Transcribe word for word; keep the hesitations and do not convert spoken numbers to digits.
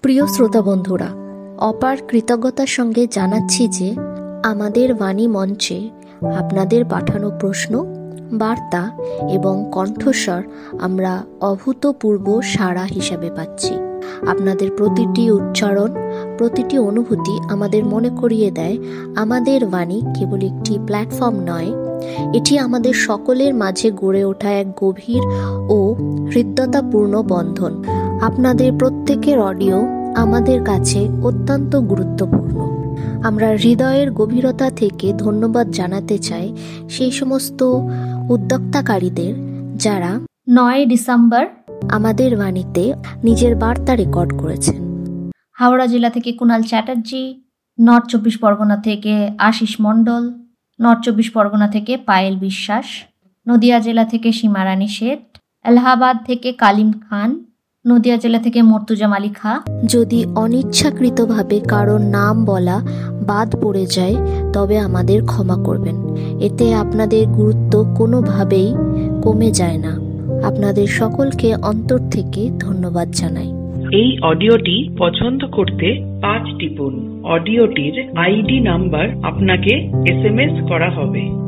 প্রিয় শ্রোতা বন্ধুরা, অপার কৃতজ্ঞতার সঙ্গে জানাচ্ছি যে আমাদের বাণী মঞ্চে আপনাদের পাঠানো প্রশ্ন, বার্তা এবং কণ্ঠস্বর আমরা অভূতপূর্ব সাড়া হিসাবে পাচ্ছি। আপনাদের প্রতিটি উচ্চারণ, প্রতিটি অনুভূতি আমাদের মনে করিয়ে দেয় আমাদের বাণী কেবল একটি প্ল্যাটফর্ম নয়, এটি আমাদের সকলের মাঝে গড়ে ওঠা এক গভীর ও হৃদ্যতাপূর্ণ বন্ধন। আপনাদের প্রত্যেকের অডিও আমাদের কাছে অত্যন্ত গুরুত্বপূর্ণ। আমরা হৃদয়ের গভীরতা থেকে ধন্যবাদ জানাতে চাই সেই সমস্ত উদ্যোক্তাকারীদের যারা নয় ডিসেম্বর আমাদের বাণীতে নিজের বার্তা রেকর্ড করেছেন। হাওড়া জেলা থেকে কুণাল চ্যাটার্জি, নর্থ চব্বিশ পরগনা থেকে আশিস মণ্ডল, নর্থ চব্বিশ পরগনা থেকে পায়েল বিশ্বাস, নদিয়া জেলা থেকে সীমারানী শেঠ, এলাহাবাদ থেকে কালিম খান, নদিয়া জেলা থেকে মর্তুজা মালিকা। যদি অনিচ্ছাকৃতভাবে কারোর নাম বলা বাদ পড়ে যায় তবে আমাদের ক্ষমা করবেন। এতে আপনাদের গুরুত্ব কোনোভাবেই কমে যায় না। আপনাদের সকলকে অন্তর থেকে ধন্যবাদ জানাই। এই অডিওটি পছন্দ করতে পাঁচ টিপুন। অডিওটির আইডি নাম্বার আপনাকে এস এম এস করা হবে।